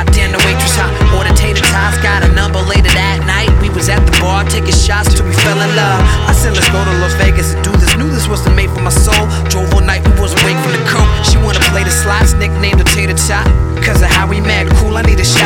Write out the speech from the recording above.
Goddamn, the waitress hot. Ordered tater tots, got a number later that night. We was at the bar taking shots till we fell in love. I said let's go to Las Vegas and do this. Knew this wasn't made for my soul. Drove all night, we wasn't awake from the coke. She wanna play the slots, nicknamed the tater tot. Cause of how we met, cool, I need a shot.